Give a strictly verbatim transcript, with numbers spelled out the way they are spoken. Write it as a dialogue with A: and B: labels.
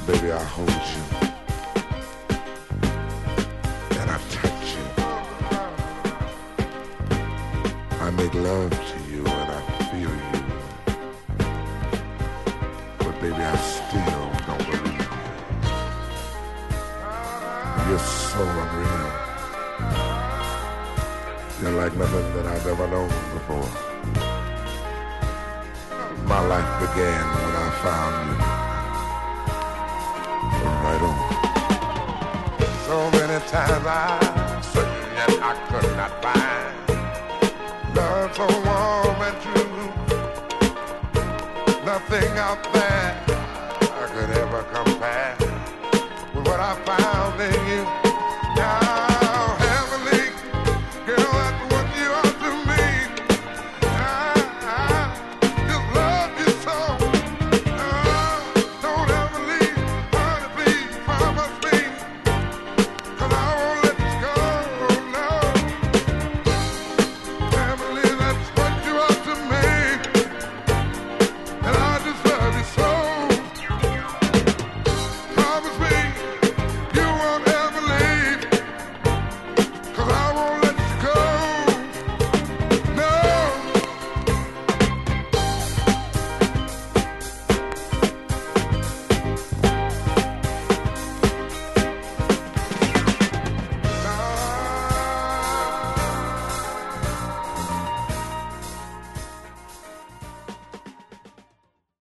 A: Baby, I hold you and I touch you. I make love to you and I feel you. But baby, I still don't believe you. You're so unreal. You're like nothing that I've ever known before. My life began when I found you. Right on. So many times I searched yet I could not find love so warm and true. Nothing out there